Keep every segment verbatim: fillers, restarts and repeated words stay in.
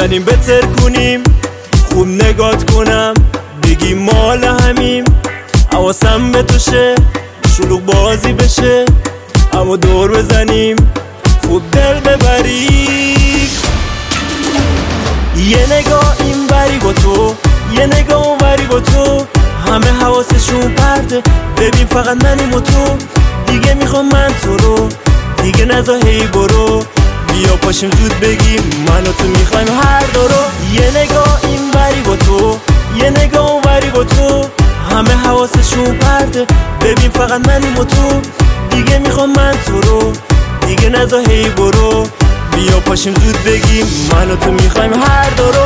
بزنیم بتر کنیم، خوب نگات کنم بگیم مال همیم. حواسم به توشه شلوغ بازی بشه، اما دور بزنیم خوب دل ببریم. یه نگاه این بری با تو، یه نگاه اون بری با تو، همه حواسشون پرده ببین فقط منیم و تو. دیگه میخوام من تو رو، دیگه نزا هی برو، بیا پاشیم زود بگیم من و تو میخوایم هر دو رو. یه نگاه این بری با تو، یه نگاه اون بری با تو، همه حواسشون پرده ببین فقط منیم و تو. دیگه میخوام من تو رو، دیگه نزا هی برو، بیا پاشیم زود بگیم من و تو میخوایم هر دو رو.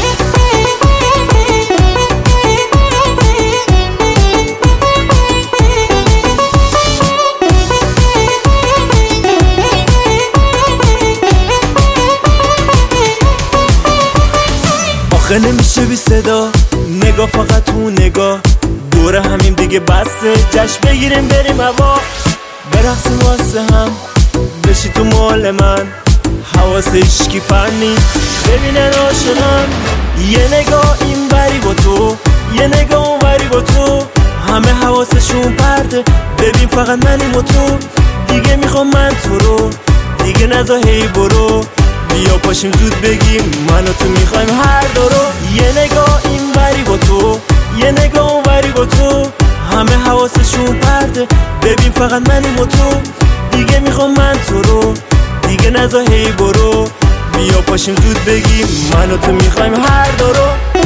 آخه نمیشه بی صدا، نگاه فقط تو نگاه، دور همیم دیگه بسته، جشن بگیریم بریم هوا، برقصیم واسه هم، بشی تو مال من، حواس عشقی پنی ببینن عاشقم. یه نگاه این بری با تو، یه نگاه اون بری با تو، همه حواسشون پرده ببین فقط منیم و تو. دیگه میخوام من تو رو، دیگه نزا هی برو، بیا پاشیم زود بگیم من و تو میخوایم هر دو رو. یه نگاه این بری با تو، یه نگاه اون بری با تو، همه حواسشون پرده ببین فقط منیم و تو. دیگه میخوام من تو رو، دیگه نزا هی برو، بیا پاشیم زود بگیم من و تو میخوایم هر دو رو.